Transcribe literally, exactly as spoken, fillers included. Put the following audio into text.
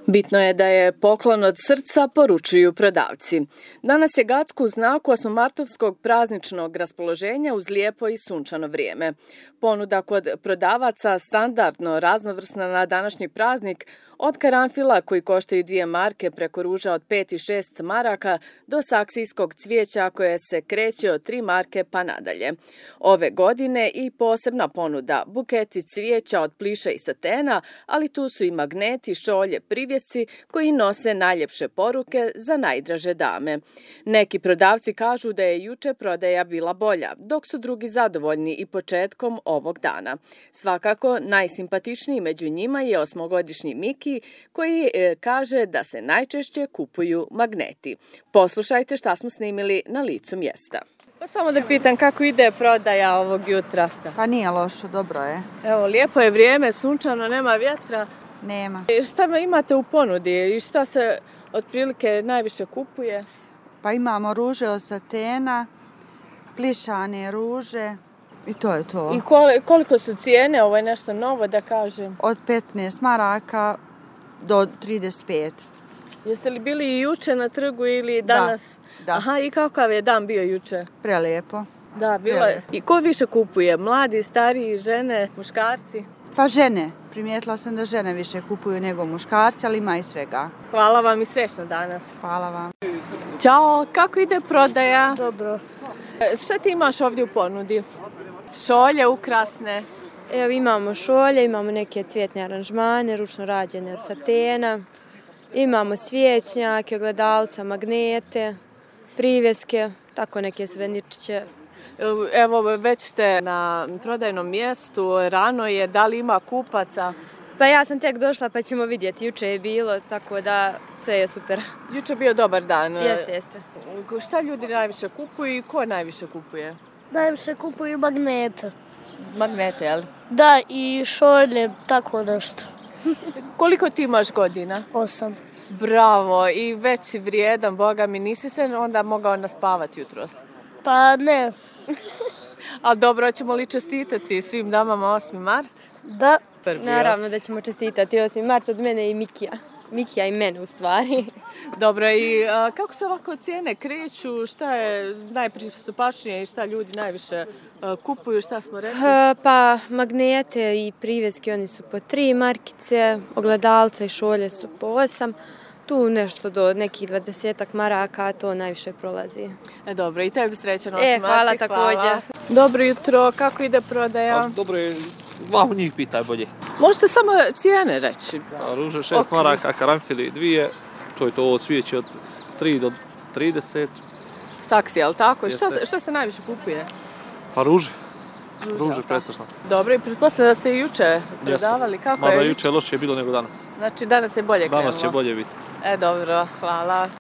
Bitno je da je poklon od srca, poručuju prodavci. Danas je Gacko u znaku osmomartovskog prazničnog raspoloženja uz lijepo i sunčano vrijeme. Ponuda kod prodavaca standardno raznovrsna na današnji praznik, od karanfila koji koštaju dvije marke preko ruža od pet i šest maraka do saksijskog cvijeća koje se kreće od tri marke pa nadalje. Ove godine i posebna ponuda, buketi cvijeća od pliša i satena, ali tu su i magneti, šolje, privjesci koji nose najljepše poruke za najdraže dame. Neki prodavci kažu da je juče prodaja bila bolja, dok su drugi zadovoljni i početkom ovog dana. Svakako, najsimpatičniji među njima je osmogodišnji Miki, koji e, kaže da se najčešće kupuju magneti. Poslušajte šta smo snimili na licu mjesta. Pa samo da pitam kako ide prodaja ovog jutra. Pa nije lošo, dobro je. Evo, lijepo je vrijeme, sunčano, nema vjetra. Nema. I šta imate u ponudi i šta se otprilike najviše kupuje? Pa imamo ruže od satena, plišane ruže i to je to. I koliko su cijene? Ovo je nešto novo da kažem. Od petnaest maraka do trideset pet. Jeste li bili i juče na trgu ili danas? Da, da. Aha, i kakav je dan bio juče? Prelijepo. Da, bilo je. I ko više kupuje? Mladi, stariji, žene, muškarci? Pa žene. Primijetila sam da žene više kupuju nego muškarci, ali ima i svega. Hvala vam i srećno danas. Hvala vam. Ćao, kako ide prodaja? Dobro. Šta ti imaš ovdje u ponudi? Šolje ukrasne. Evo imamo šolje, imamo neke cvjetne aranžmane, ručno rađene od satena. Imamo svjećnjake, ogledalca, magnete, privjeske, tako neke suvenirčiće. Evo, već ste na prodajnom mjestu, rano je, da li ima kupaca? Pa ja sam tek došla pa ćemo vidjeti, juče je bilo, tako da sve je super. Juče je bio dobar dan. Jeste, jeste. Šta ljudi najviše kupuju i ko najviše kupuje? Najviše kupuju magnete. Magnete, jel? Da, i šolje, tako nešto. Koliko ti imaš godina? Osam. Bravo, i već si vrijedan, boga mi, nisi se onda mogao naspavati jutros? Pa ne. Ali dobro, ćemo li čestitati svim damama osmi mart? Da. Prvi, naravno da ćemo čestitati osmi mart od mene i Mikija. Mikija i mene u stvari. Dobro, i a, kako se ovako cijene kreću, šta je najpristupačnije i šta ljudi najviše a, kupuju, šta smo rekli? Uh, pa magnete i privjeski oni su po tri markice, ogledalca i šolje su po osam. Tu nešto do nekih dvadesetak maraka, to najviše prolazi. E dobro, i tebi srećan osmi E, hvala marti, također. hvala. Dobro jutro, kako ide prodaja? A, dobro je, glavu njih pitaj bolje. Možete samo cijene reći? A, ruže šest okay. maraka, karanfili dvije, to je to ovo cvijeće od tri do trideset. Saksi, jel tako? Šta, šta se najviše kupuje? Pa ruže. Ruže, ruže pretešno. Dobro, i pretpostavljam da ste i juče prodavali, kako Mada je? juče loše je bilo nego danas. Znači danas je bolje krenulo? Danas će bolje biti. E dobro, hvala.